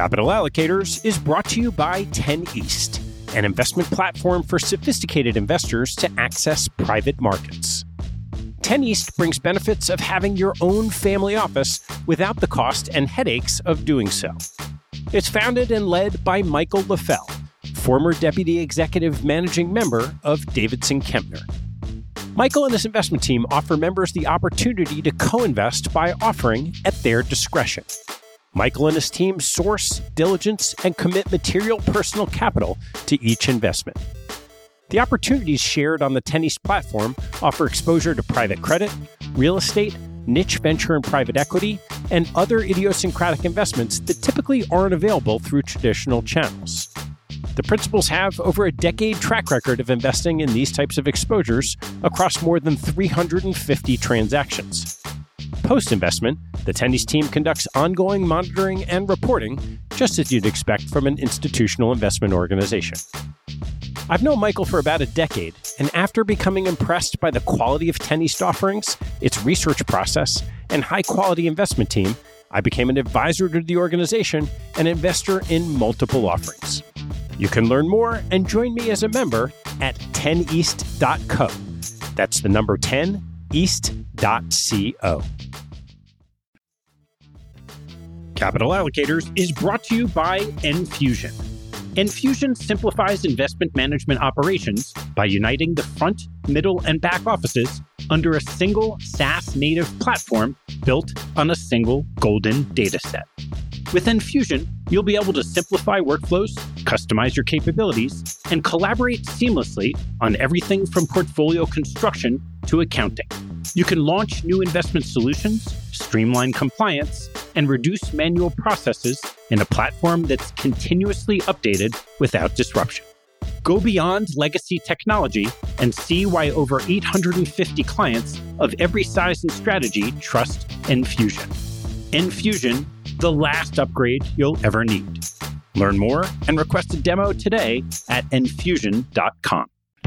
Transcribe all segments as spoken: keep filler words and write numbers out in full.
Capital Allocators is brought to you by ten East, an investment platform for sophisticated investors to access private markets. ten East brings benefits of having your own family office without the cost and headaches of doing so. It's founded and led by Michael LaFell, former Deputy Executive Managing Member of Davidson Kempner. Michael and his investment team offer members the opportunity to co-invest by offering at their discretion. Michael and his team source, diligence, and commit material personal capital to each investment. The opportunities shared on the ten East platform offer exposure to private credit, real estate, niche venture and private equity, and other idiosyncratic investments that typically aren't available through traditional channels. The principals have over a decade track record of investing in these types of exposures across more than three hundred fifty transactions. Post-investment, the ten East team conducts ongoing monitoring and reporting, just as you'd expect from an institutional investment organization. I've known Michael for about a decade, and after becoming impressed by the quality of ten East offerings, its research process, and high-quality investment team, I became an advisor to the organization and investor in multiple offerings. You can learn more and join me as a member at ten east dot co. That's the number ten east dot co. Capital Allocators is brought to you by Enfusion. Enfusion simplifies investment management operations by uniting the front, middle, and back offices under a single SaaS-native platform built on a single golden data set. With Enfusion, you'll be able to simplify workflows, customize your capabilities, and collaborate seamlessly on everything from portfolio construction to accounting. You can launch new investment solutions, streamline compliance, and reduce manual processes in a platform that's continuously updated without disruption. Go beyond legacy technology and see why over eight hundred fifty clients of every size and strategy trust Enfusion. Enfusion, the last upgrade you'll ever need. Learn more and request a demo today at enfusion dot com.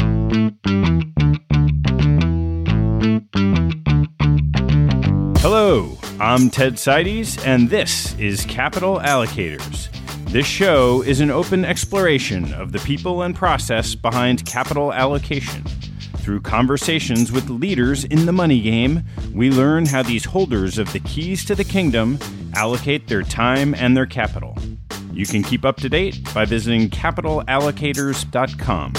Hello, I'm Ted Seides, and this is Capital Allocators. This show is an open exploration of the people and process behind capital allocation. Through conversations with leaders in the money game, we learn how these holders of the keys to the kingdom allocate their time and their capital. You can keep up to date by visiting capital allocators dot com.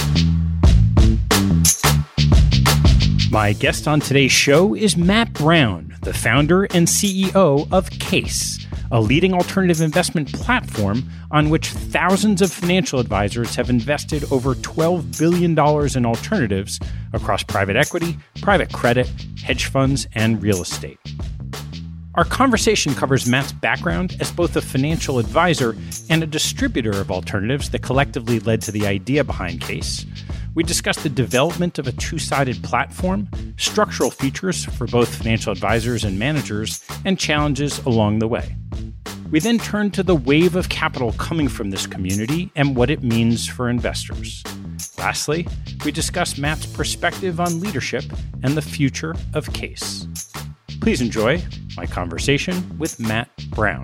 My guest on today's show is Matt Brown, the founder and C E O of Case, a leading alternative investment platform on which thousands of financial advisors have invested over twelve billion dollars in alternatives across private equity, private credit, hedge funds, and real estate. Our conversation covers Matt's background as both a financial advisor and a distributor of alternatives that collectively led to the idea behind Case. We discuss the development of a two-sided platform, structural features for both financial advisors and managers, and challenges along the way. We then turn to the wave of capital coming from this community and what it means for investors. Lastly, we discuss Matt's perspective on leadership and the future of Case. Please enjoy my conversation with Matt Brown.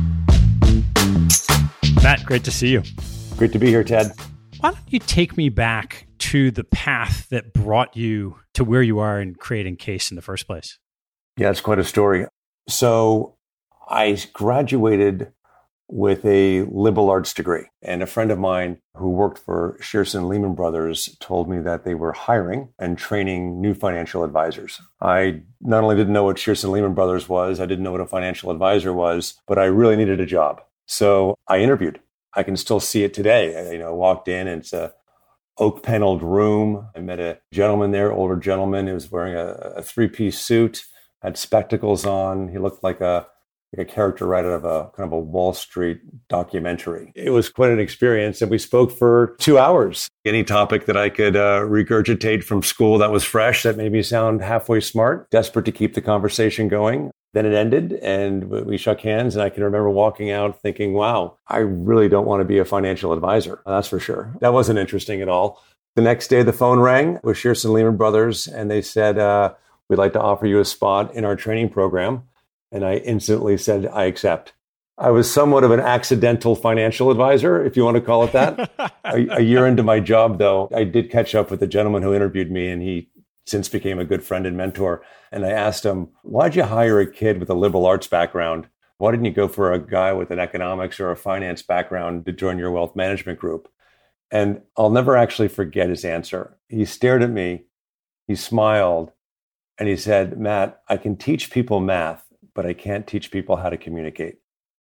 Matt, great to see you. Great to be here, Ted. Why don't you take me back to the path that brought you to where you are in creating Case in the first place? Yeah, it's quite a story. So I graduated with a liberal arts degree, and a friend of mine who worked for Shearson Lehman Brothers told me that they were hiring and training new financial advisors. I not only didn't know what Shearson Lehman Brothers was, I didn't know what a financial advisor was, but I really needed a job. So I interviewed. I can still see it today. I, you know, walked in and it's a oak paneled room. I met a gentleman there, older gentleman, who was wearing a, a three-piece suit, had spectacles on. He looked like a like a character right out of a kind of a Wall Street documentary. It was quite an experience, and we spoke for two hours. Any topic that I could uh, regurgitate from school that was fresh, that made me sound halfway smart, desperate to keep the conversation going. Then it ended, and we shook hands, and I can remember walking out thinking, wow, I really don't want to be a financial advisor. That's for sure. That wasn't interesting at all. The next day, the phone rang with Shearson Lehman Brothers, and they said, uh, we'd like to offer you a spot in our training program. And I instantly said, I accept. I was somewhat of an accidental financial advisor, if you want to call it that. a, a year into my job, though, I did catch up with the gentleman who interviewed me, and he since became a good friend and mentor. And I asked him, why'd you hire a kid with a liberal arts background? Why didn't you go for a guy with an economics or a finance background to join your wealth management group? And I'll never actually forget his answer. He stared at me, he smiled, and he said, Matt, I can teach people math, but I can't teach people how to communicate.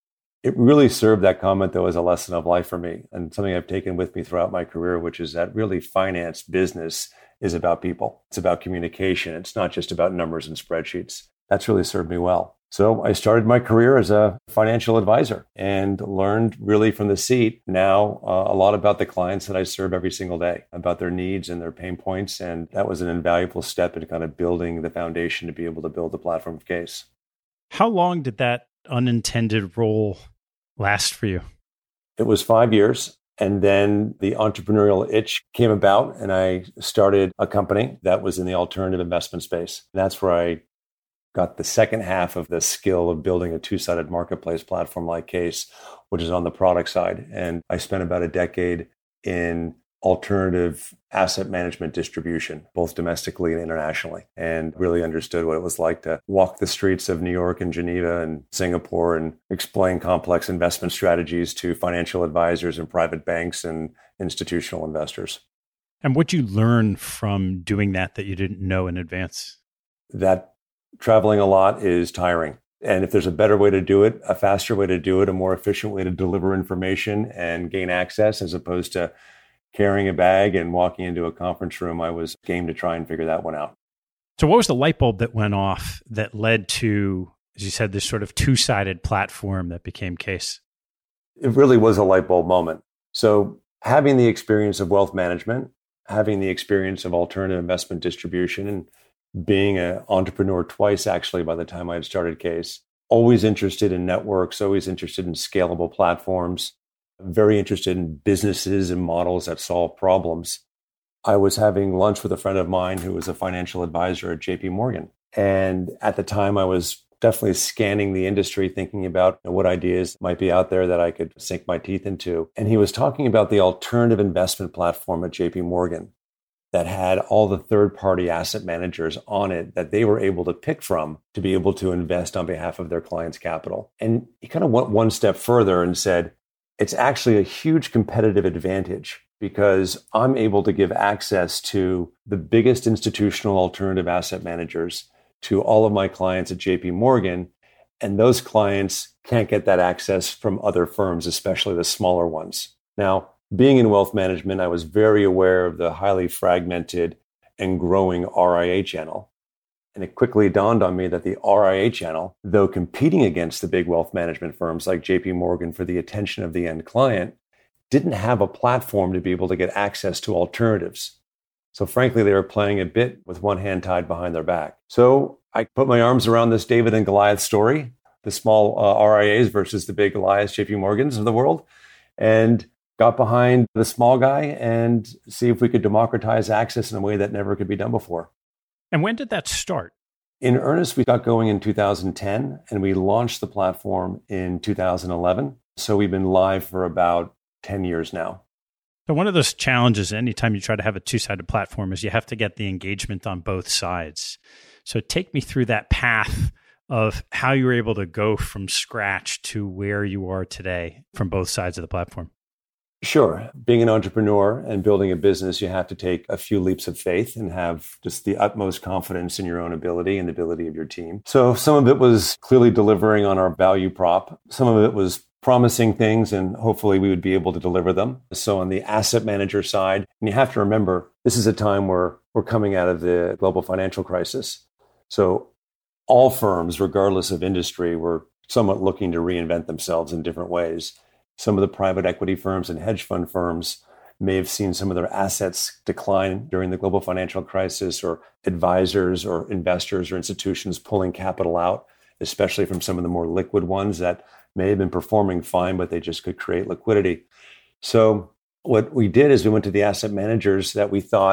It really served, that comment, though, as a lesson of life for me and something I've taken with me throughout my career, which is that really finance business is about people. It's about communication. It's not just about numbers and spreadsheets. That's really served me well. So I started my career as a financial advisor and learned really from the seat now uh, a lot about the clients that I serve every single day, about their needs and their pain points. And that was an invaluable step in kind of building the foundation to be able to build the platform of Case. How long did that unintended role last for you? It was five years. And then the entrepreneurial itch came about, and I started a company that was in the alternative investment space. And that's where I got the second half of the skill of building a two-sided marketplace platform like Case, which is on the product side. And I spent about a decade in alternative asset management distribution, both domestically and internationally, and really understood what it was like to walk the streets of New York and Geneva and Singapore and explain complex investment strategies to financial advisors and private banks and institutional investors. And what'd you learn from doing that that you didn't know in advance? That traveling a lot is tiring. And if there's a better way to do it, a faster way to do it, a more efficient way to deliver information and gain access as opposed to carrying a bag and walking into a conference room, I was game to try and figure that one out. So what was the light bulb that went off that led to, as you said, this sort of two-sided platform that became Case? It really was a light bulb moment. So having the experience of wealth management, having the experience of alternative investment distribution, and being an entrepreneur twice, actually, by the time I had started Case, always interested in networks, always interested in scalable platforms, very interested in businesses and models that solve problems. I was having lunch with a friend of mine who was a financial advisor at J P Morgan. And at the time, I was definitely scanning the industry, thinking about what ideas might be out there that I could sink my teeth into. And he was talking about the alternative investment platform at J P Morgan that had all the third-party asset managers on it that they were able to pick from to be able to invest on behalf of their clients' capital. And he kind of went one step further and said, it's actually a huge competitive advantage because I'm able to give access to the biggest institutional alternative asset managers to all of my clients at J P Morgan. And those clients can't get that access from other firms, especially the smaller ones. Now, being in wealth management, I was very aware of the highly fragmented and growing R I A channel. And it quickly dawned on me that the R I A channel, though competing against the big wealth management firms like J P Morgan for the attention of the end client, didn't have a platform to be able to get access to alternatives. So frankly, they were playing a bit with one hand tied behind their back. So I put my arms around this David and Goliath story, the small uh, R I As versus the big Goliaths, J P Morgans of the world, and got behind the small guy and see if we could democratize access in a way that never could be done before. And when did that start? In earnest, we got going in two thousand ten, and we launched the platform in two thousand eleven. So we've been live for about ten years now. So one of those challenges anytime you try to have a two-sided platform is you have to get the engagement on both sides. So take me through that path of how you were able to go from scratch to where you are today from both sides of the platform. Sure. Being an entrepreneur and building a business, you have to take a few leaps of faith and have just the utmost confidence in your own ability and the ability of your team. So some of it was clearly delivering on our value prop. Some of it was promising things, and hopefully we would be able to deliver them. So on the asset manager side, and you have to remember, this is a time where we're coming out of the global financial crisis. So all firms, regardless of industry, were somewhat looking to reinvent themselves in different ways. Some of the private equity firms and hedge fund firms may have seen some of their assets decline during the global financial crisis, or advisors or investors or institutions pulling capital out, especially from some of the more liquid ones that may have been performing fine, but they just could create liquidity. So what we did is we went to the asset managers that we thought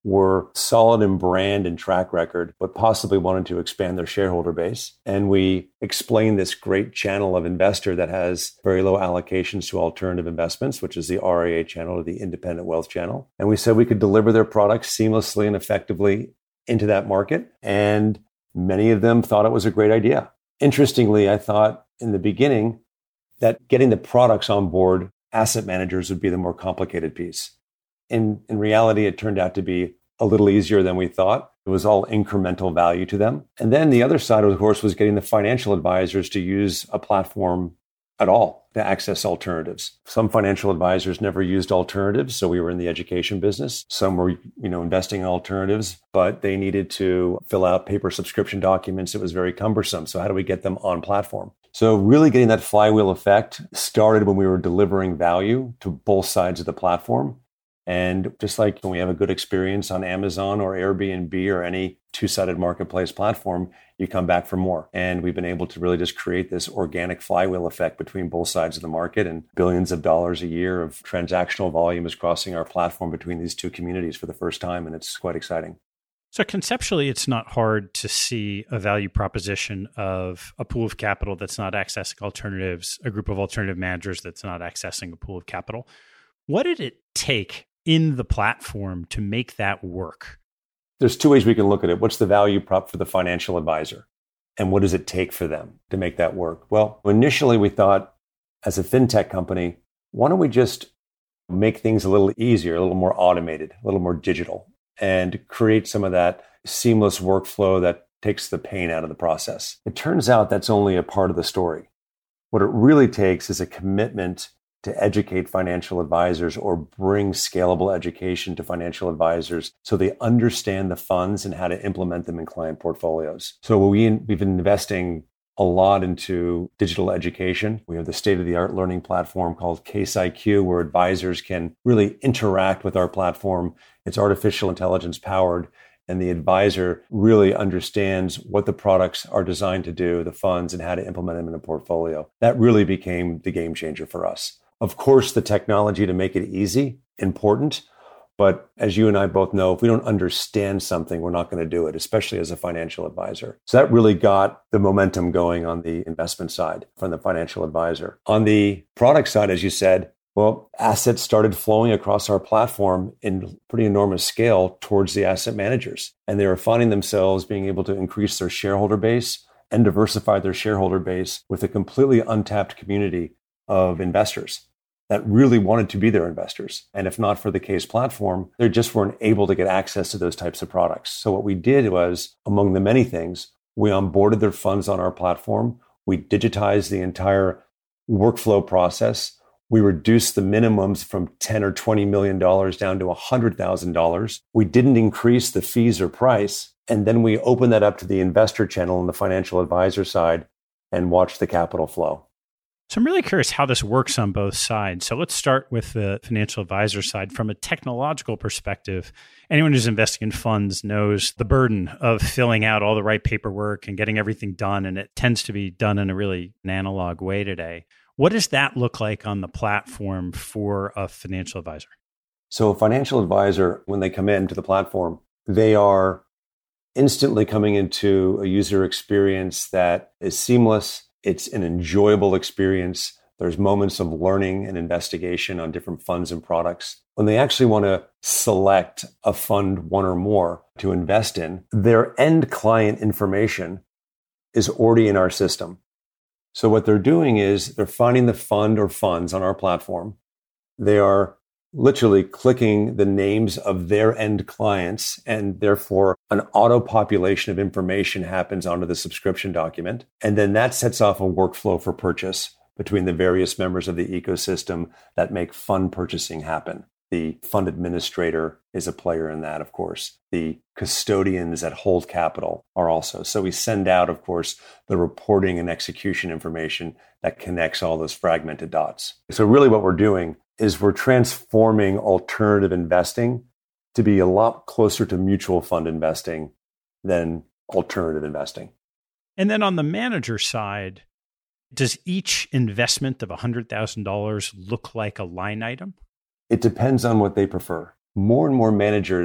were solid in brand and track record, but possibly wanted to expand their shareholder base. And we explained this great channel of investor that has very low allocations to alternative investments, which is the R I A channel or the independent wealth channel. And we said we could deliver their products seamlessly and effectively into that market. And many of them thought it was a great idea. Interestingly, I thought in the beginning that getting the products on board, asset managers would be the more complicated piece. In, in reality, it turned out to be a little easier than we thought. It was all incremental value to them. And then the other side, of course, was getting the financial advisors to use a platform at all to access alternatives. Some financial advisors never used alternatives, so we were in the education business. Some were, you know, investing in alternatives, but they needed to fill out paper subscription documents. It was very cumbersome. So how do we get them on platform? So really getting that flywheel effect started when we were delivering value to both sides of the platform. And just like when we have a good experience on Amazon or Airbnb or any two-sided marketplace platform, you come back for more. And we've been able to really just create this organic flywheel effect between both sides of the market, and billions of dollars a year of transactional volume is crossing our platform between these two communities for the first time. And it's quite exciting. So conceptually, it's not hard to see a value proposition of a pool of capital that's not accessing alternatives, a group of alternative managers that's not accessing a pool of capital. What did it take in the platform to make that work? There's two ways we can look at it. What's the value prop for the financial advisor? And what does it take for them to make that work? Well, initially we thought as a fintech company, why don't we just make things a little easier, a little more automated, a little more digital, and create some of that seamless workflow that takes the pain out of the process. It turns out that's only a part of the story. What it really takes is a commitment to educate financial advisors or bring scalable education to financial advisors so they understand the funds and how to implement them in client portfolios. So we, we've been investing a lot into digital education. We have the state-of-the-art learning platform called Case I Q, where advisors can really interact with our platform. It's artificial intelligence powered, and the advisor really understands what the products are designed to do, the funds, and how to implement them in a portfolio. That really became the game changer for us. Of course, the technology to make it easy, important. But as you and I both know, if we don't understand something, we're not going to do it, especially as a financial advisor. So that really got the momentum going on the investment side from the financial advisor. On the product side, as you said, well, assets started flowing across our platform in pretty enormous scale towards the asset managers. And they were finding themselves being able to increase their shareholder base and diversify their shareholder base with a completely untapped community of investors that really wanted to be their investors. And if not for the Case platform, they just weren't able to get access to those types of products. So what we did was, among the many things, we onboarded their funds on our platform. We digitized the entire workflow process. We reduced the minimums from ten or twenty million dollars down to one hundred thousand dollars. We didn't increase the fees or price. And then we opened that up to the investor channel and the financial advisor side and watched the capital flow. So I'm really curious how this works on both sides. So let's start with the financial advisor side. From a technological perspective, anyone who's investing in funds knows the burden of filling out all the right paperwork and getting everything done. And it tends to be done in a really an analog way today. What does that look like on the platform for a financial advisor? So a financial advisor, when they come into the platform, they are instantly coming into a user experience that is seamless. It's an enjoyable experience. There's moments of learning and investigation on different funds and products. When they actually want to select a fund, one or more, to invest in, their end client information is already in our system. So what they're doing is they're finding the fund or funds on our platform. They are literally clicking the names of their end clients, and therefore an auto population of information happens onto the subscription document. And then that sets off a workflow for purchase between the various members of the ecosystem that make fund purchasing happen. The fund administrator is a player in that, of course. The custodians that hold capital are also. So we send out, of course, the reporting and execution information that connects all those fragmented dots. So really what we're doing is we're transforming alternative investing to be a lot closer to mutual fund investing than alternative investing. And then on the manager side, does each investment of one hundred thousand dollars look like a line item? It depends on what they prefer. More and more managers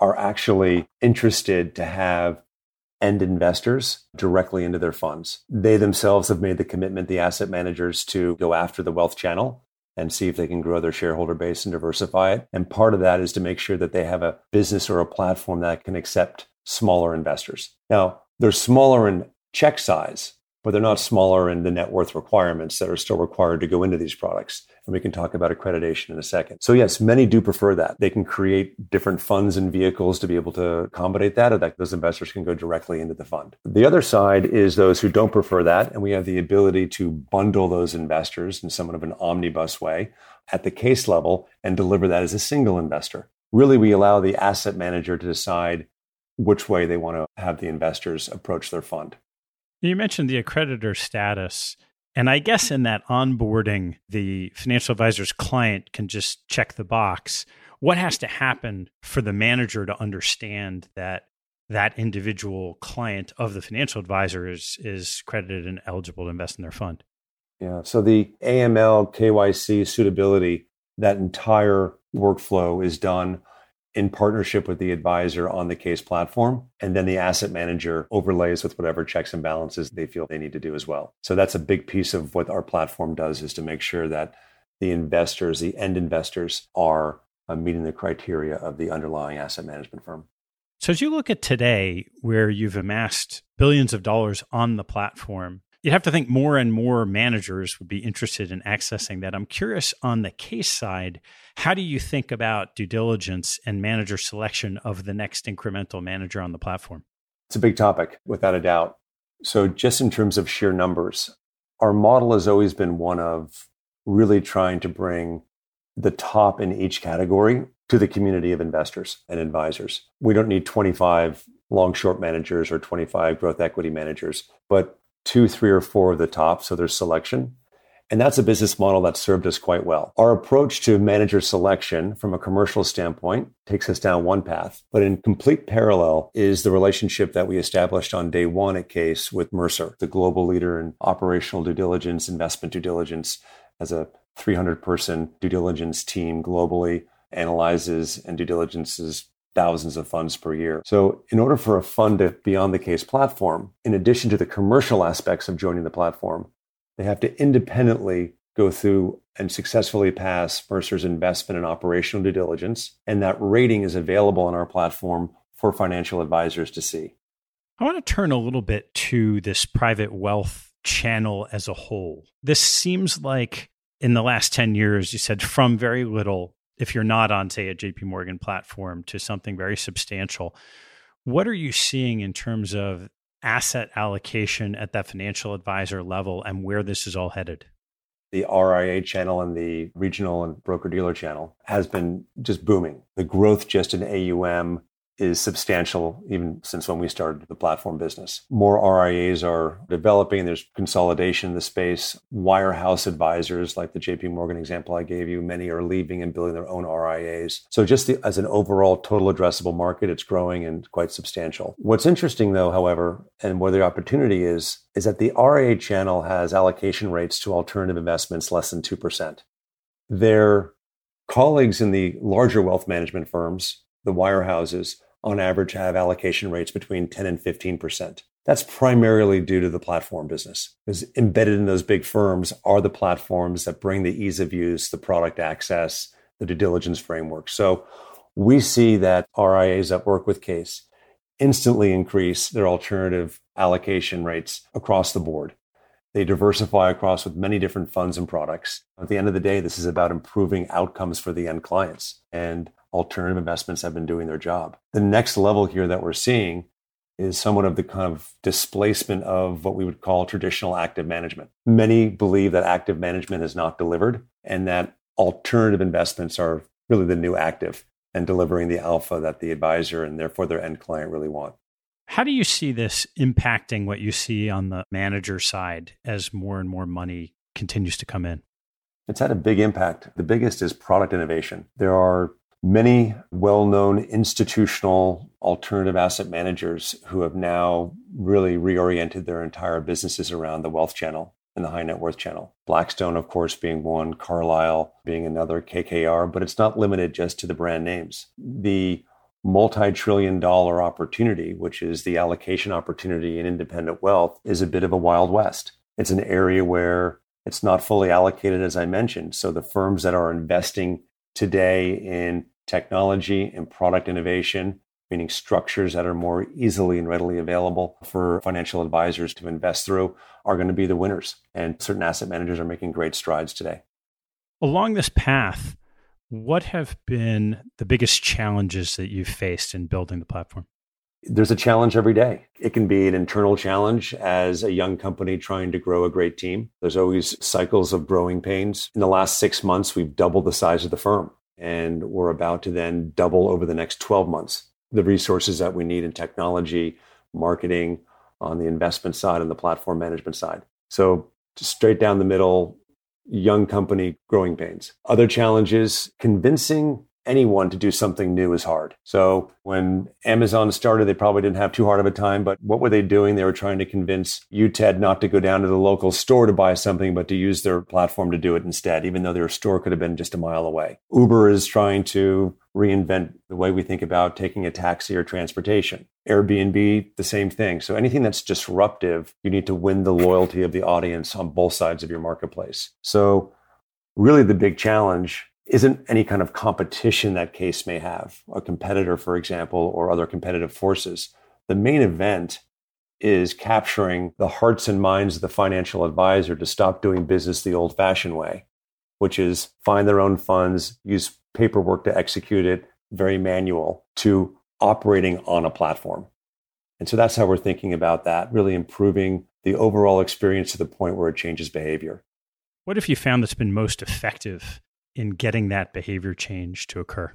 are actually interested to have end investors directly into their funds. They themselves have made the commitment, the asset managers, to go after the wealth channel and see if they can grow their shareholder base and diversify it. And part of that is to make sure that they have a business or a platform that can accept smaller investors. Now, they're smaller in check size, but they're not smaller in the net worth requirements that are still required to go into these products. And we can talk about accreditation in a second. So yes, many do prefer that. They can create different funds and vehicles to be able to accommodate that, or that those investors can go directly into the fund. The other side is those who don't prefer that, and we have the ability to bundle those investors in somewhat of an omnibus way at the case level and deliver that as a single investor. Really, we allow the asset manager to decide which way they want to have the investors approach their fund. You mentioned the accreditor status. And I guess in that onboarding, the financial advisor's client can just check the box. What has to happen for the manager to understand that that individual client of the financial advisor is, is credited and eligible to invest in their fund? Yeah. So the A M L, K Y C, suitability, that entire workflow is done in partnership with the advisor on the case platform. And then the asset manager overlays with whatever checks and balances they feel they need to do as well. So that's a big piece of what our platform does, is to make sure that the investors, the end investors, are uh, meeting the criteria of the underlying asset management firm. So as you look at today, where you've amassed billions of dollars on the platform, you'd have to think more and more managers would be interested in accessing that. I'm curious, on the case side, how do you think about due diligence and manager selection of the next incremental manager on the platform? It's a big topic, without a doubt. So just in terms of sheer numbers, our model has always been one of really trying to bring the top in each category to the community of investors and advisors. We don't need twenty-five long-short managers or twenty-five growth equity managers, but two, three, or four of the top, so there's selection. And that's a business model that served us quite well. Our approach to manager selection from a commercial standpoint takes us down one path, but in complete parallel is the relationship that we established on day one at Case with Mercer, the global leader in operational due diligence, investment due diligence, as a three hundred person due diligence team globally, analyzes and due diligences thousands of funds per year. So in order for a fund to be on the Case platform, in addition to the commercial aspects of joining the platform, they have to independently go through and successfully pass Mercer's investment and operational due diligence. And that rating is available on our platform for financial advisors to see. I want to turn a little bit to this private wealth channel as a whole. This seems like in the last ten years, you said from very little, if you're not on, say, a J P Morgan platform, to something very substantial. What are you seeing in terms of asset allocation at that financial advisor level and where this is all headed? The R I A channel and the regional and broker-dealer channel has been just booming. The growth just in A U M is substantial, even since when we started the platform business. More R I As are developing. There's consolidation in the space. Wirehouse advisors, like the J P Morgan example I gave you, many are leaving and building their own R I As. So just the, as an overall total addressable market, it's growing and quite substantial. What's interesting, though, however, and where the opportunity is, is that the R I A channel has allocation rates to alternative investments less than two percent. Their colleagues in the larger wealth management firms, the wirehouses, on average have allocation rates between ten and fifteen percent. That's primarily due to the platform business, because embedded in those big firms are the platforms that bring the ease of use, the product access, the due diligence framework. So we see that R I As that work with Case instantly increase their alternative allocation rates across the board. They diversify across with many different funds and products. At the end of the day, this is about improving outcomes for the end clients, and alternative investments have been doing their job. The next level here that we're seeing is somewhat of the kind of displacement of what we would call traditional active management. Many believe that active management is not delivered and that alternative investments are really the new active and delivering the alpha that the advisor and therefore their end client really want. How do you see this impacting what you see on the manager side as more and more money continues to come in? It's had a big impact. The biggest is product innovation. There are many well-known institutional alternative asset managers who have now really reoriented their entire businesses around the wealth channel and the high net worth channel. Blackstone, of course, being one, Carlyle being another, K K R, but it's not limited just to the brand names. The multi-trillion dollar opportunity, which is the allocation opportunity in independent wealth, is a bit of a wild west. It's an area where it's not fully allocated, as I mentioned. So the firms that are investing today in technology and product innovation, meaning structures that are more easily and readily available for financial advisors to invest through, are going to be the winners. And certain asset managers are making great strides today. Along this path, what have been the biggest challenges that you've faced in building the platform? There's a challenge every day. It can be an internal challenge as a young company trying to grow a great team. There's always cycles of growing pains. In the last six months, we've doubled the size of the firm, and we're about to then double over the next twelve months the resources that we need in technology, marketing, on the investment side, and the platform management side. So straight down the middle, young company, growing pains. Other challenges, convincing anyone to do something new is hard. So when Amazon started, they probably didn't have too hard of a time, but what were they doing? They were trying to convince you, Ted, not to go down to the local store to buy something, but to use their platform to do it instead, even though their store could have been just a mile away. Uber is trying to reinvent the way we think about taking a taxi or transportation. Airbnb, the same thing. So anything that's disruptive, you need to win the loyalty of the audience on both sides of your marketplace. So really the big challenge isn't any kind of competition that Case may have, a competitor, for example, or other competitive forces. The main event is capturing the hearts and minds of the financial advisor to stop doing business the old-fashioned way, which is find their own funds, use paperwork to execute it, very manual, to operating on a platform. And so that's how we're thinking about that, really improving the overall experience to the point where it changes behavior. What have you found that's been most effective in getting that behavior change to occur?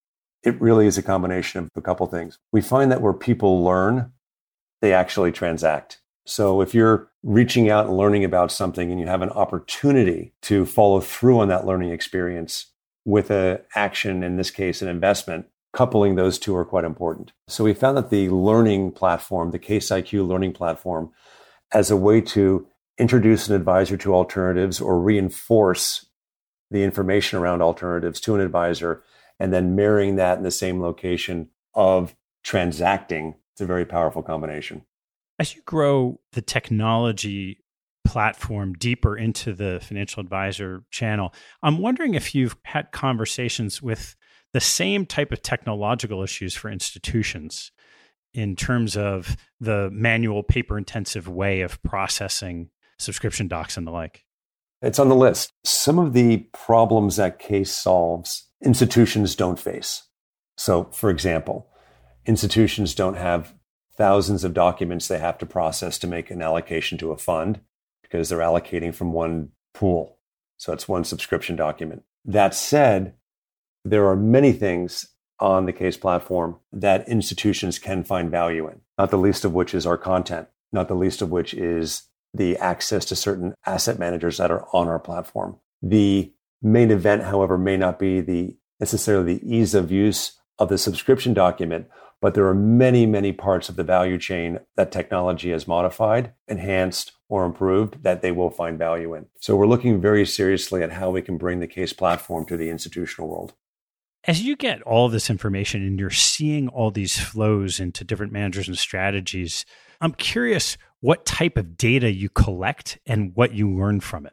It really is a combination of a couple things. We find that where people learn, they actually transact. So if you're reaching out and learning about something and you have an opportunity to follow through on that learning experience with an action, in this case, an investment, coupling those two are quite important. So we found that the learning platform, the Case I Q learning platform, as a way to introduce an advisor to alternatives or reinforce the information around alternatives to an advisor, and then marrying that in the same location of transacting, it's a very powerful combination. As you grow the technology platform deeper into the financial advisor channel, I'm wondering if you've had conversations with the same type of technological issues for institutions in terms of the manual, paper-intensive way of processing subscription docs and the like. It's on the list. Some of the problems that Case solves, institutions don't face. So, for example, institutions don't have thousands of documents they have to process to make an allocation to a fund because they're allocating from one pool. So it's one subscription document. That said, there are many things on the Case platform that institutions can find value in, not the least of which is our content, not the least of which is the access to certain asset managers that are on our platform. The main event, however, may not be the necessarily the ease of use of the subscription document, but there are many, many parts of the value chain that technology has modified, enhanced, or improved that they will find value in. So we're looking very seriously at how we can bring the Case platform to the institutional world. As you get all this information and you're seeing all these flows into different managers and strategies, I'm curious what type of data you collect and what you learn from it.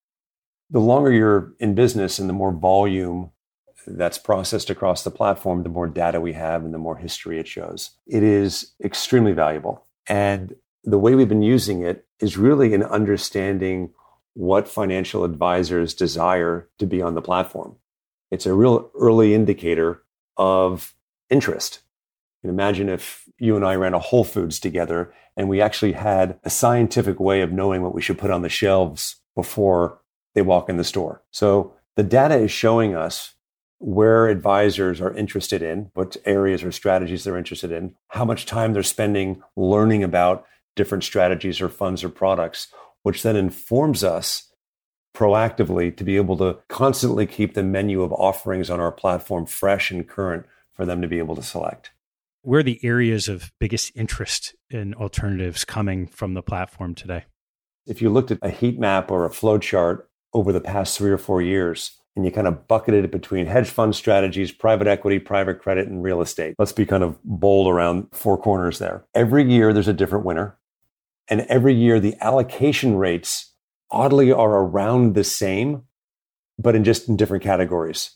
The longer you're in business and the more volume that's processed across the platform, the more data we have and the more history it shows. It is extremely valuable. And the way we've been using it is really in understanding what financial advisors desire to be on the platform. It's a real early indicator of interest. You can imagine if you and I ran a Whole Foods together and we actually had a scientific way of knowing what we should put on the shelves before they walk in the store. So the data is showing us where advisors are interested in, what areas or strategies they're interested in, how much time they're spending learning about different strategies or funds or products, which then informs us proactively to be able to constantly keep the menu of offerings on our platform fresh and current for them to be able to select. Where are the areas of biggest interest in alternatives coming from the platform today? If you looked at a heat map or a flow chart over the past three or four years, and you kind of bucketed it between hedge fund strategies, private equity, private credit, and real estate. Let's be kind of bold around four corners there. Every year there's a different winner. And every year the allocation rates oddly are around the same, but in just in different categories.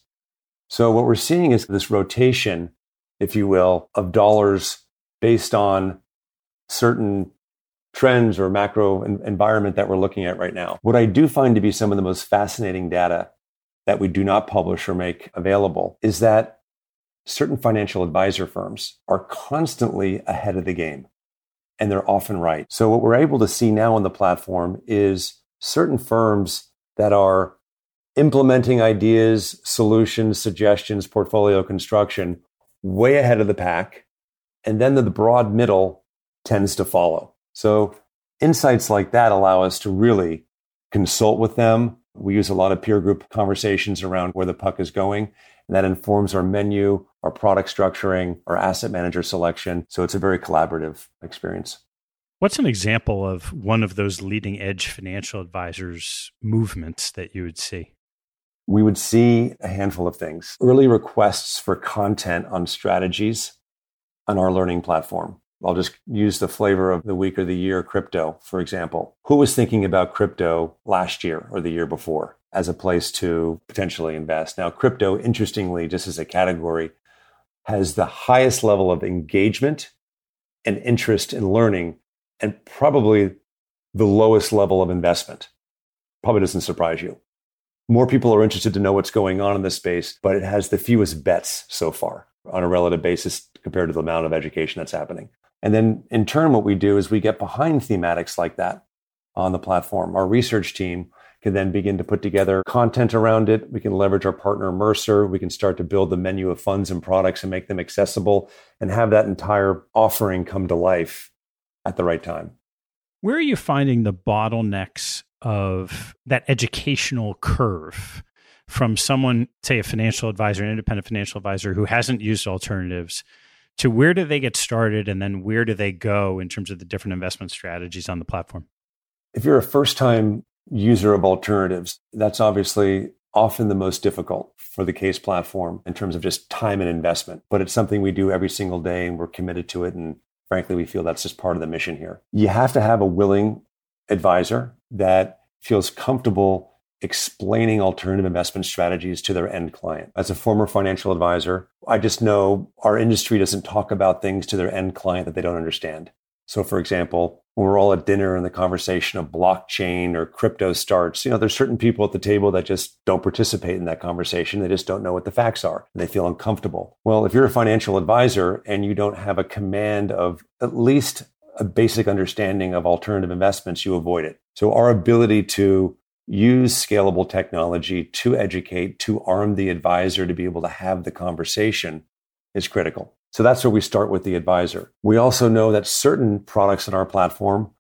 So what we're seeing is this rotation, if you will, of dollars based on certain trends or macro environment that we're looking at right now. What I do find to be some of the most fascinating data that we do not publish or make available is that certain financial advisor firms are constantly ahead of the game, and they're often right. So what we're able to see now on the platform is certain firms that are implementing ideas, solutions, suggestions, portfolio construction way ahead of the pack, and then the broad middle tends to follow. So insights like that allow us to really consult with them. We use a lot of peer group conversations around where the puck is going, and that informs our menu, our product structuring, our asset manager selection. So it's a very collaborative experience. What's an example of one of those leading edge financial advisors movements that you would see? We would see a handful of things. Early requests for content on strategies on our learning platform. I'll just use the flavor of the week or the year, crypto, for example. Who was thinking about crypto last year or the year before as a place to potentially invest? Now, crypto, interestingly, just as a category, has the highest level of engagement and interest in learning and probably the lowest level of investment. Probably doesn't surprise you. More people are interested to know what's going on in this space, but it has the fewest bets so far on a relative basis compared to the amount of education that's happening. And then in turn, what we do is we get behind thematics like that on the platform. Our research team can then begin to put together content around it. We can leverage our partner Mercer. We can start to build the menu of funds and products and make them accessible and have that entire offering come to life at the right time. Where are you finding the bottlenecks of that educational curve from someone, say a financial advisor, an independent financial advisor who hasn't used alternatives, to where do they get started and then where do they go in terms of the different investment strategies on the platform? If you're a first-time user of alternatives, that's obviously often the most difficult for the Case platform in terms of just time and investment. But it's something we do every single day and we're committed to it. And frankly, we feel that's just part of the mission here. You have to have a willing advisor that feels comfortable explaining alternative investment strategies to their end client. As a former financial advisor, I just know our industry doesn't talk about things to their end client that they don't understand. So for example, when we're all at dinner and the conversation of blockchain or crypto starts, you know, there's certain people at the table that just don't participate in that conversation. They just don't know what the facts are. And they feel uncomfortable. Well, if you're a financial advisor and you don't have a command of at least a basic understanding of alternative investments, you avoid it. So our ability to use scalable technology to educate, to arm the advisor to be able to have the conversation is critical. So that's where we start with the advisor. We also know that certain products on our platform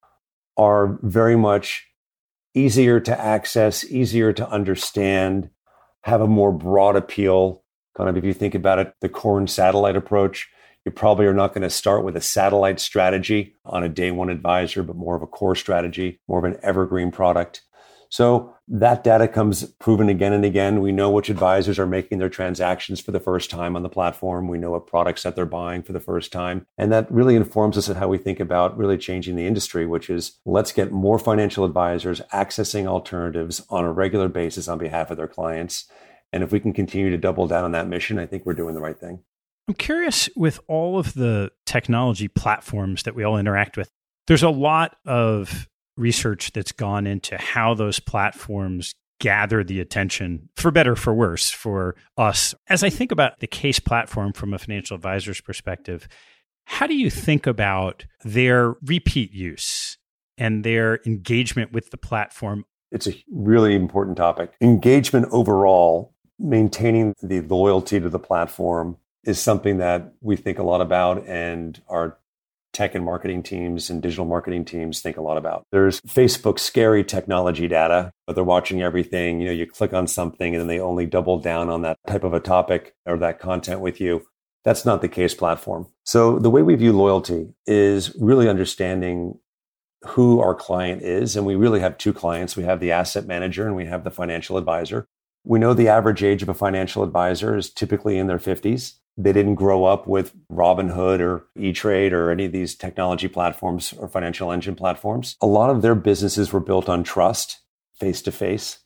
are very much easier to access, easier to understand, have a more broad appeal. Kind of if you think about it, the core and satellite approach, you probably are not going to start with a satellite strategy on a day one advisor, but more of a core strategy, more of an evergreen product. So that data comes proven again and again. We know which advisors are making their transactions for the first time on the platform. We know what products that they're buying for the first time. And that really informs us of how we think about really changing the industry, which is let's get more financial advisors accessing alternatives on a regular basis on behalf of their clients. And if we can continue to double down on that mission, I think we're doing the right thing. I'm curious, with all of the technology platforms that we all interact with, there's a lot of research that's gone into how those platforms gather the attention, for better or for worse, for us. As I think about the Case platform from a financial advisor's perspective, how do you think about their repeat use and their engagement with the platform? It's a really important topic. Engagement overall, maintaining the loyalty to the platform is something that we think a lot about, and our tech and marketing teams and digital marketing teams think a lot about. There's Facebook scary technology data, but they're watching everything. You know, you click on something and then they only double down on that type of a topic or that content with you. That's not the Case platform. So the way we view loyalty is really understanding who our client is. And we really have two clients. We have the asset manager and we have the financial advisor. We know the average age of a financial advisor is typically in their fifties. They didn't grow up with Robinhood or E-Trade or any of these technology platforms or financial engine platforms. A lot of their businesses were built on trust, face-to-face.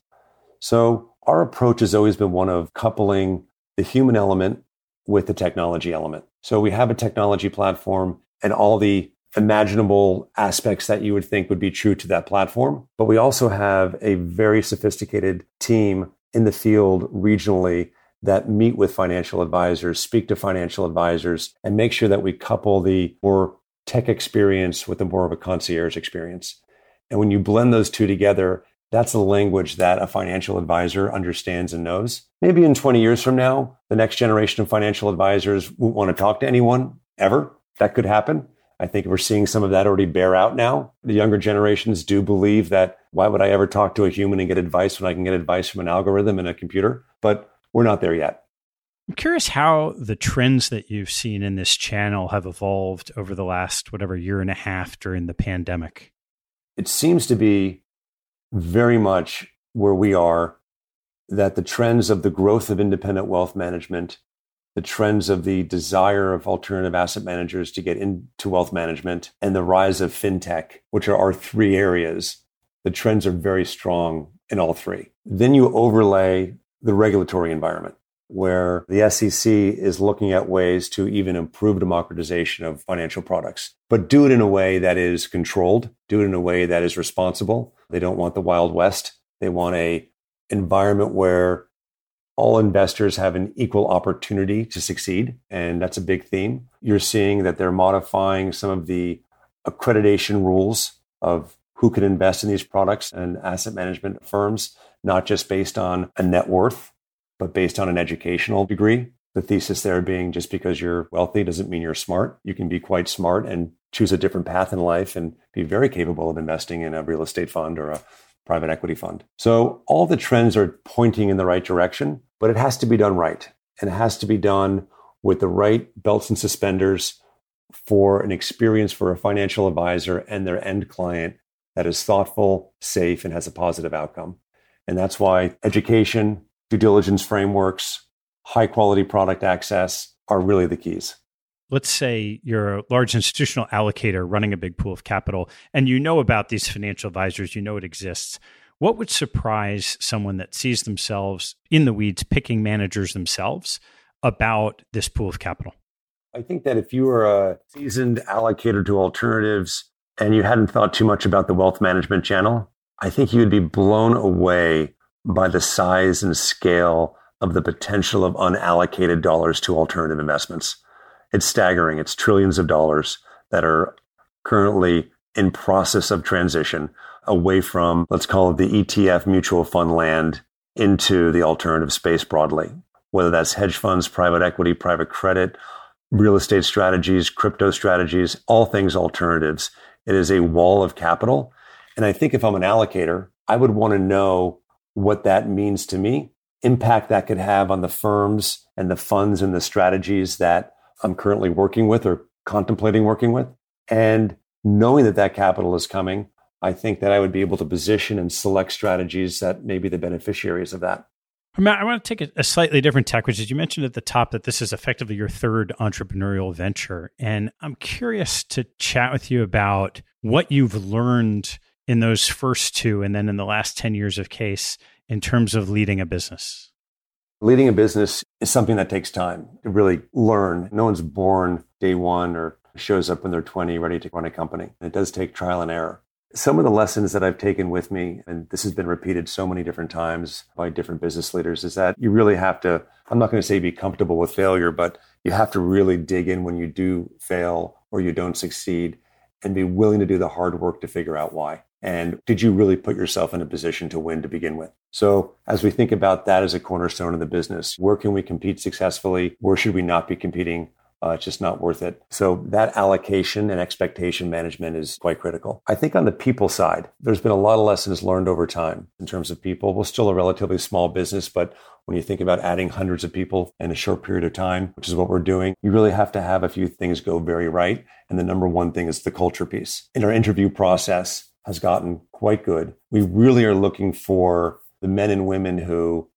So our approach has always been one of coupling the human element with the technology element. So we have a technology platform and all the imaginable aspects that you would think would be true to that platform. But we also have a very sophisticated team in the field regionally that meet with financial advisors, speak to financial advisors, and make sure that we couple the more tech experience with the more of a concierge experience. And when you blend those two together, that's the language that a financial advisor understands and knows. Maybe in twenty years from now, the next generation of financial advisors won't want to talk to anyone ever. That could happen. I think we're seeing some of that already bear out now. The younger generations do believe that why would I ever talk to a human and get advice when I can get advice from an algorithm and a computer? But we're not there yet. I'm curious how the trends that you've seen in this channel have evolved over the last, whatever, year and a half during the pandemic. It seems to be very much where we are, that the trends of the growth of independent wealth management, the trends of the desire of alternative asset managers to get into wealth management, and the rise of fintech, which are our three areas, the trends are very strong in all three. Then you overlay the regulatory environment, where the S E C is looking at ways to even improve democratization of financial products, but do it in a way that is controlled, do it in a way that is responsible. They don't want the Wild West. They want a environment where all investors have an equal opportunity to succeed. And that's a big theme. You're seeing that they're modifying some of the accreditation rules of who can invest in these products and asset management firms, not just based on a net worth, but based on an educational degree. The thesis there being just because you're wealthy doesn't mean you're smart. You can be quite smart and choose a different path in life and be very capable of investing in a real estate fund or a private equity fund. So all the trends are pointing in the right direction, but it has to be done right. And it has to be done with the right belts and suspenders for an experience for a financial advisor and their end client that is thoughtful, safe, and has a positive outcome. And that's why education, due diligence frameworks, high quality product access are really the keys. Let's say you're a large institutional allocator running a big pool of capital, and you know about these financial advisors, you know it exists. What would surprise someone that sees themselves in the weeds picking managers themselves about this pool of capital? I think that if you are a seasoned allocator to alternatives and you hadn't thought too much about the wealth management channel, I think you would be blown away by the size and scale of the potential of unallocated dollars to alternative investments. It's staggering. It's trillions of dollars that are currently in process of transition away from, let's call it the E T F mutual fund land, into the alternative space broadly, whether that's hedge funds, private equity, private credit, real estate strategies, crypto strategies, all things alternatives. It is a wall of capital. And I think if I'm an allocator, I would want to know what that means to me, impact that could have on the firms and the funds and the strategies that I'm currently working with or contemplating working with. And knowing that that capital is coming, I think that I would be able to position and select strategies that may be the beneficiaries of that. Matt, I want to take a, a slightly different tack, which is you mentioned at the top that this is effectively your third entrepreneurial venture. And I'm curious to chat with you about what you've learned in those first two and then in the last ten years of Case in terms of leading a business. Leading a business is something that takes time to really learn. No one's born day one or shows up when they're twenty ready to run a company. It does take trial and error. Some of the lessons that I've taken with me, and this has been repeated so many different times by different business leaders, is that you really have to, I'm not going to say be comfortable with failure, but you have to really dig in when you do fail or you don't succeed and be willing to do the hard work to figure out why. And did you really put yourself in a position to win to begin with? So as we think about that as a cornerstone of the business, where can we compete successfully? Where should we not be competing? Uh, it's just not worth it. So that allocation and expectation management is quite critical. I think on the people side, there's been a lot of lessons learned over time in terms of people. We're still a relatively small business, but when you think about adding hundreds of people in a short period of time, which is what we're doing, you really have to have a few things go very right. And the number one thing is the culture piece. In our interview process has gotten quite good. We really are looking for the men and women who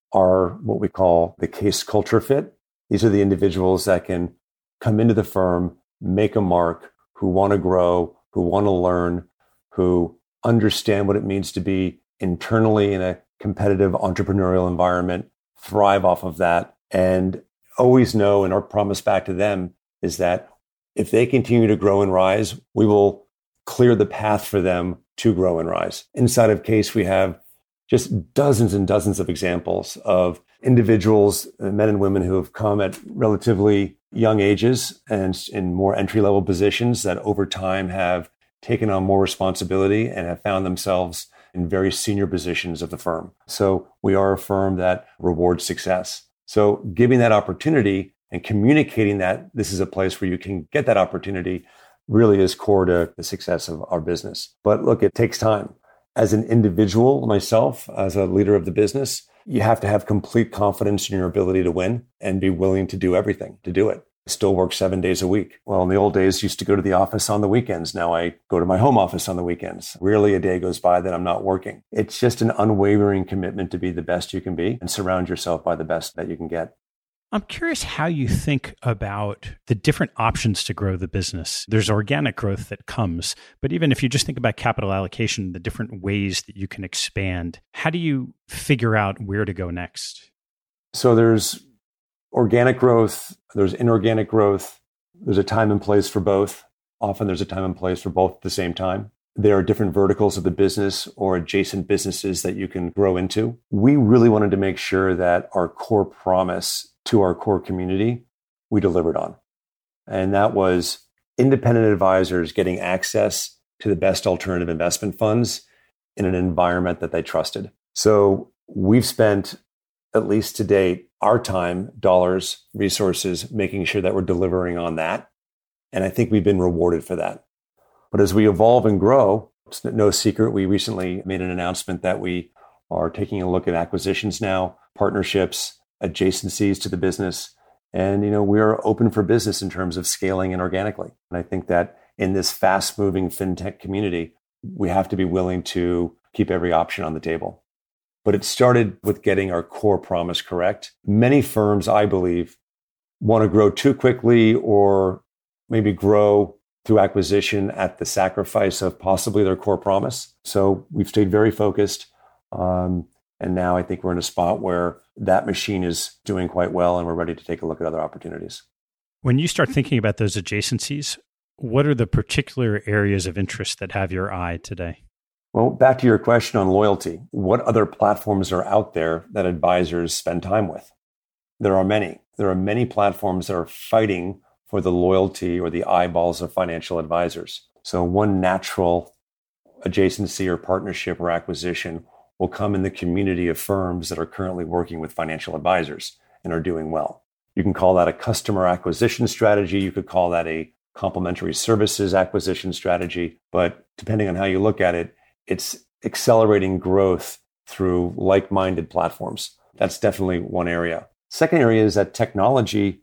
are what we call the case culture fit. These are the individuals that can come into the firm, make a mark, who want to grow, who want to learn, who understand what it means to be internally in a competitive entrepreneurial environment, thrive off of that, and always know, and our promise back to them is that if they continue to grow and rise, we will clear the path for them to grow and rise. Inside of Case, we have just dozens and dozens of examples of individuals, men and women who have come at relatively young ages and in more entry-level positions that over time have taken on more responsibility and have found themselves in very senior positions of the firm. So we are a firm that rewards success. So giving that opportunity and communicating that this is a place where you can get that opportunity really is core to the success of our business. But look, it takes time. As an individual, myself, as a leader of the business, you have to have complete confidence in your ability to win and be willing to do everything to do it. I still work seven days a week. Well, in the old days, I used to go to the office on the weekends. Now I go to my home office on the weekends. Rarely a day goes by that I'm not working. It's just an unwavering commitment to be the best you can be and surround yourself by the best that you can get. I'm curious how you think about the different options to grow the business. There's organic growth that comes, but even if you just think about capital allocation, the different ways that you can expand, how do you figure out where to go next? So there's organic growth, there's inorganic growth, there's a time and place for both. Often there's a time and place for both at the same time. There are different verticals of the business or adjacent businesses that you can grow into. We really wanted to make sure that our core promise to our core community, we delivered on. And that was independent advisors getting access to the best alternative investment funds in an environment that they trusted. So we've spent, at least to date, our time, dollars, resources, making sure that we're delivering on that. And I think we've been rewarded for that. But as we evolve and grow, it's no secret, we recently made an announcement that we are taking a look at acquisitions now, partnerships, adjacencies to the business. And, you know, we are open for business in terms of scaling and organically. And I think that in this fast moving fintech community, we have to be willing to keep every option on the table. But it started with getting our core promise correct. Many firms, I believe, want to grow too quickly or maybe grow through acquisition at the sacrifice of possibly their core promise. So we've stayed very focused. Um, and now I think we're in a spot where that machine is doing quite well and we're ready to take a look at other opportunities. When you start thinking about those adjacencies, what are the particular areas of interest that have your eye today? Well, back to your question on loyalty, what other platforms are out there that advisors spend time with? There are many. There are many platforms that are fighting for the loyalty or the eyeballs of financial advisors. So one natural adjacency or partnership or acquisition will come in the community of firms that are currently working with financial advisors and are doing well. You can call that a customer acquisition strategy. You could call that a complementary services acquisition strategy. But depending on how you look at it, it's accelerating growth through like-minded platforms. That's definitely one area. Second area is that technology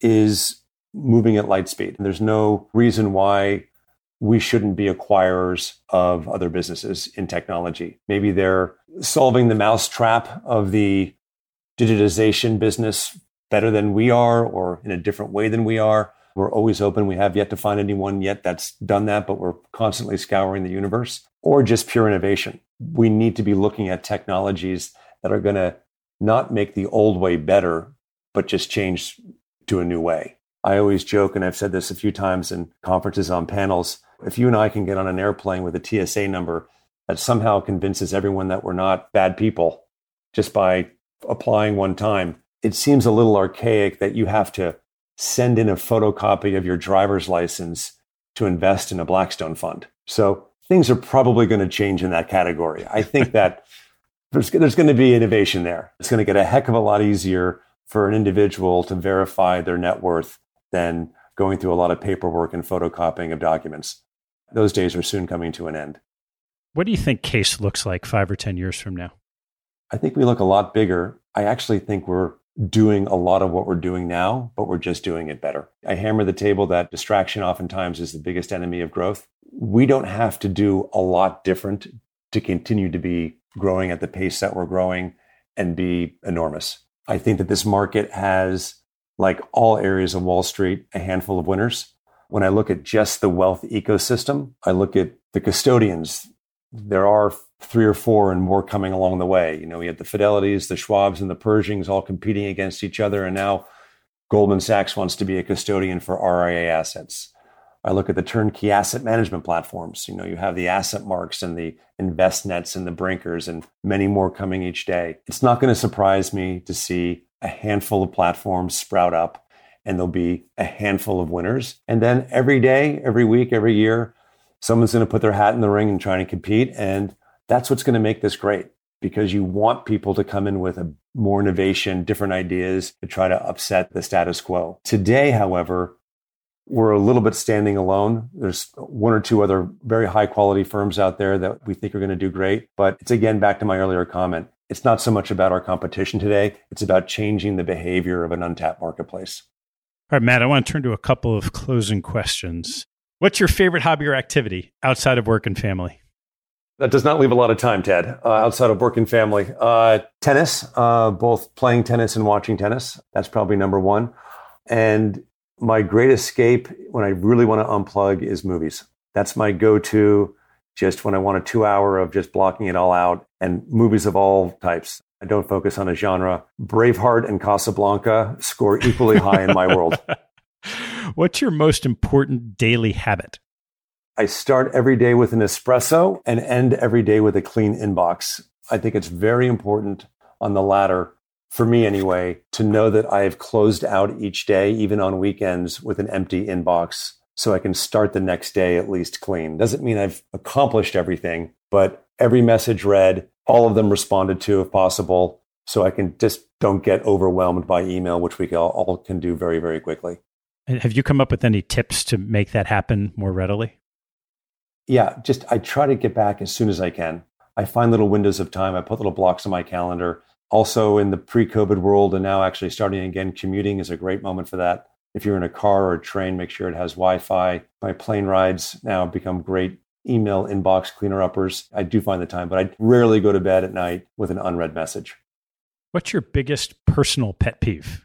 is moving at light speed. And there's no reason why we shouldn't be acquirers of other businesses in technology. Maybe they're solving the mousetrap of the digitization business better than we are or in a different way than we are. We're always open. We have yet to find anyone yet that's done that, but we're constantly scouring the universe. Or just pure innovation. We need to be looking at technologies that are going to not make the old way better, but just change to a new way. I always joke, and I've said this a few times in conferences on panels, if you and I can get on an airplane with a T S A number that somehow convinces everyone that we're not bad people just by applying one time, it seems a little archaic that you have to send in a photocopy of your driver's license to invest in a Blackstone fund. So things are probably going to change in that category. I think that there's, there's going to be innovation there. It's going to get a heck of a lot easier for an individual to verify their net worth than going through a lot of paperwork and photocopying of documents. Those days are soon coming to an end. What do you think Case looks like five or ten years from now? I think we look a lot bigger. I actually think we're doing a lot of what we're doing now, but we're just doing it better. I hammer the table that distraction oftentimes is the biggest enemy of growth. We don't have to do a lot different to continue to be growing at the pace that we're growing and be enormous. I think that this market has, like all areas of Wall Street, a handful of winners. When I look at just the wealth ecosystem, I look at the custodians. There are three or four and more coming along the way. You know, we had the Fidelities, the Schwabs, and the Pershings all competing against each other. And now Goldman Sachs wants to be a custodian for R I A assets. I look at the turnkey asset management platforms. You know, you have the Asset Marks and the InvestNets and the Brinkers and many more coming each day. It's not going to surprise me to see a handful of platforms sprout up, and there'll be a handful of winners. And then every day, every week, every year, someone's going to put their hat in the ring and try to compete. And that's what's going to make this great, because you want people to come in with a more innovation, different ideas to try to upset the status quo. Today, however, we're a little bit standing alone. There's one or two other very high quality firms out there that we think are going to do great. But it's again, back to my earlier comment. It's not so much about our competition today. It's about changing the behavior of an untapped marketplace. All right, Matt, I want to turn to a couple of closing questions. What's your favorite hobby or activity outside of work and family? That does not leave a lot of time, Ted, uh, outside of work and family. Uh, tennis, uh, both playing tennis and watching tennis. That's probably number one. And my great escape when I really want to unplug is movies. That's my go-to just when I want a two hour of just blocking it all out, and movies of all types. I don't focus on a genre. Braveheart and Casablanca score equally high in my world. What's your most important daily habit? I start every day with an espresso and end every day with a clean inbox. I think it's very important on the latter, for me anyway, to know that I have closed out each day, even on weekends, with an empty inbox, so I can start the next day at least clean. Doesn't mean I've accomplished everything, but every message read, all of them responded to if possible, so I can just don't get overwhelmed by email, which we all, all can do very, very quickly. And have you come up with any tips to make that happen more readily? Yeah, just I try to get back as soon as I can. I find little windows of time. I put little blocks on my calendar. Also in the pre-COVID world, and now actually starting again, commuting is a great moment for that. If you're in a car or a train, make sure it has Wi-Fi. My plane rides now become great email inbox cleaner-uppers. I do find the time, but I rarely go to bed at night with an unread message. What's your biggest personal pet peeve?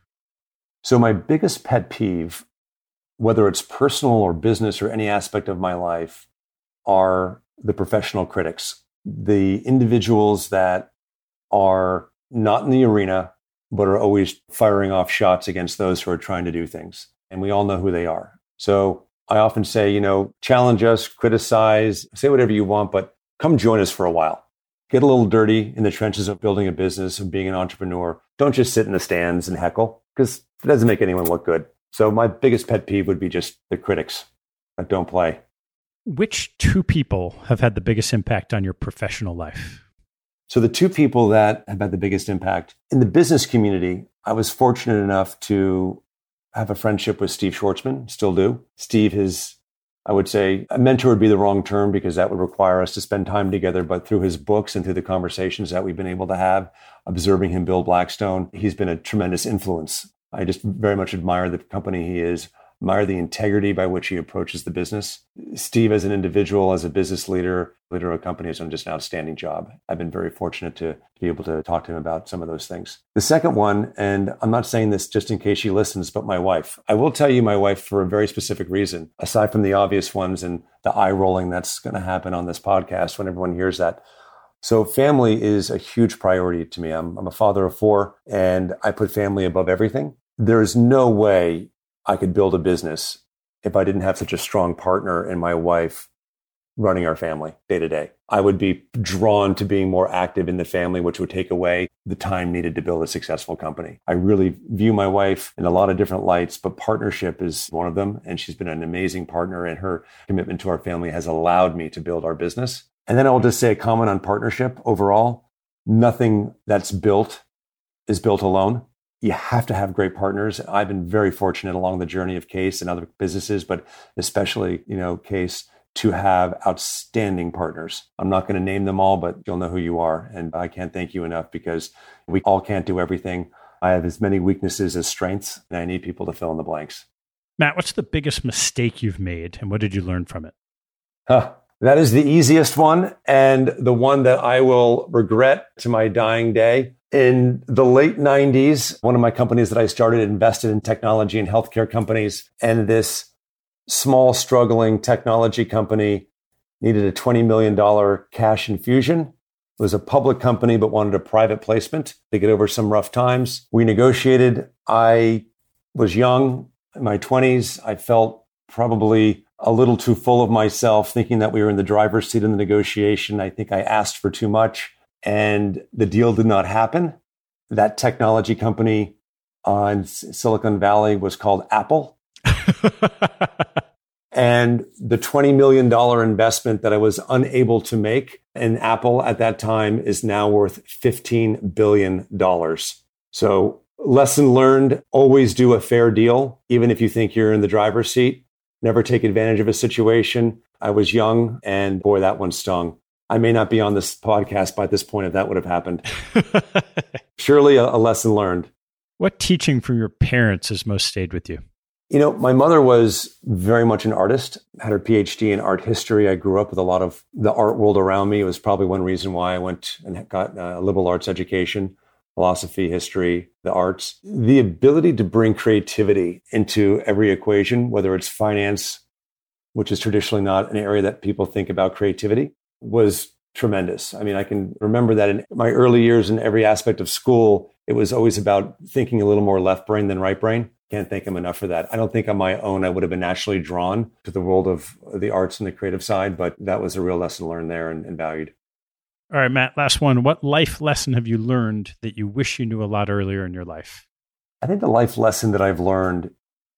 So my biggest pet peeve, whether it's personal or business or any aspect of my life, are the professional critics, the individuals that are not in the arena, but are always firing off shots against those who are trying to do things. And we all know who they are. So I often say, you know, challenge us, criticize, say whatever you want, but come join us for a while. Get a little dirty in the trenches of building a business and being an entrepreneur. Don't just sit in the stands and heckle, because it doesn't make anyone look good. So my biggest pet peeve would be just the critics that don't play. Which two people have had the biggest impact on your professional life? So the two people that have had the biggest impact in the business community, I was fortunate enough to have a friendship with Steve Schwartzman, still do. Steve is, I would say, a mentor would be the wrong term, because that would require us to spend time together. But through his books and through the conversations that we've been able to have, observing him build Blackstone, he's been a tremendous influence. I just very much admire the company he is, admire the integrity by which he approaches the business. Steve, as an individual, as a business leader, leader of a company, has done just an outstanding job. I've been very fortunate to be able to talk to him about some of those things. The second one, and I'm not saying this just in case she listens, but my wife. I will tell you my wife for a very specific reason, aside from the obvious ones and the eye rolling that's going to happen on this podcast when everyone hears that. So family is a huge priority to me. I'm, I'm a father of four, and I put family above everything. There is no way I could build a business if I didn't have such a strong partner in my wife running our family day to day. I would be drawn to being more active in the family, which would take away the time needed to build a successful company. I really view my wife in a lot of different lights, but partnership is one of them. And she's been an amazing partner, and her commitment to our family has allowed me to build our business. And then I'll just say a comment on partnership overall. Nothing that's built is built alone. You have to have great partners. I've been very fortunate along the journey of Case and other businesses, but especially, you know, Case, to have outstanding partners. I'm not going to name them all, but you'll know who you are. And I can't thank you enough, because we all can't do everything. I have as many weaknesses as strengths, and I need people to fill in the blanks. Matt, what's the biggest mistake you've made, and what did you learn from it? Huh. That is the easiest one, and the one that I will regret to my dying day. In the late nineties, one of my companies that I started invested in technology and healthcare companies. And this small, struggling technology company needed a twenty million dollars cash infusion. It was a public company, but wanted a private placement to get over some rough times. We negotiated. I was young, in my twenties. I felt probably a little too full of myself, thinking that we were in the driver's seat in the negotiation. I think I asked for too much, and the deal did not happen. That technology company uh, in Silicon Valley was called Apple. And the twenty million dollars investment that I was unable to make in Apple at that time is now worth fifteen billion dollars. So lesson learned, always do a fair deal, even if you think you're in the driver's seat. Never take advantage of a situation. I was young, and boy, that one stung. I may not be on this podcast by this point if that would have happened. Surely a, a lesson learned. What teaching from your parents has most stayed with you? You know, my mother was very much an artist, had her P H D in art history. I grew up with a lot of the art world around me. It was probably one reason why I went and got a liberal arts education, philosophy, history, the arts. The ability to bring creativity into every equation, whether it's finance, which is traditionally not an area that people think about creativity, was tremendous. I mean, I can remember that in my early years in every aspect of school, it was always about thinking a little more left brain than right brain. Can't thank him enough for that. I don't think on my own I would have been naturally drawn to the world of the arts and the creative side, but that was a real lesson learned there and, and valued. All right, Matt, last one. What life lesson have you learned that you wish you knew a lot earlier in your life? I think the life lesson that I've learned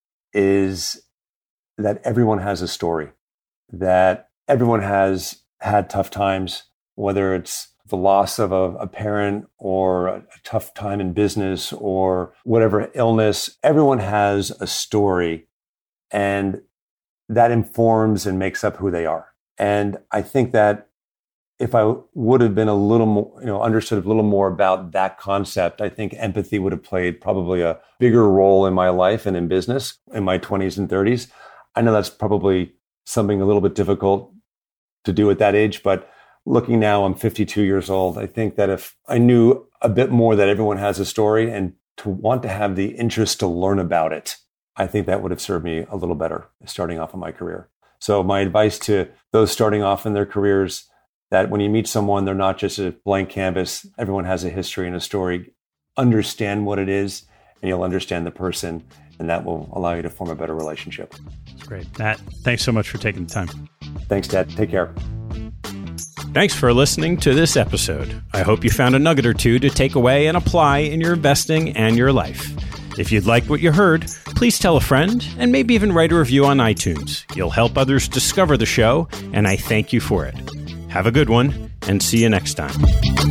is that everyone has a story, that everyone has had tough times, whether it's the loss of a, a parent or a tough time in business or whatever illness. Everyone has a story, and that informs and makes up who they are. And I think that if I would have been a little more, you know, understood a little more about that concept, I think empathy would have played probably a bigger role in my life and in business in my twenties and thirties. I know that's probably something a little bit difficult to do at that age, but looking now, I'm fifty-two years old. I think that if I knew a bit more that everyone has a story and to want to have the interest to learn about it, I think that would have served me a little better starting off in my career. So my advice to those starting off in their careers, that when you meet someone, they're not just a blank canvas. Everyone has a history and a story. Understand what it is, and you'll understand the person, and that will allow you to form a better relationship. That's great. Matt, thanks so much for taking the time. Thanks, Dad. Take care. Thanks for listening to this episode. I hope you found a nugget or two to take away and apply in your investing and your life. If you'd like what you heard, please tell a friend and maybe even write a review on iTunes. You'll help others discover the show, and I thank you for it. Have a good one, and see you next time.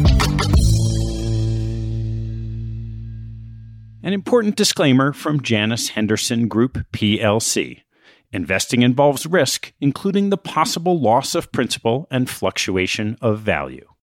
An important disclaimer from Janus Henderson Group, P L C. Investing involves risk, including the possible loss of principal and fluctuation of value.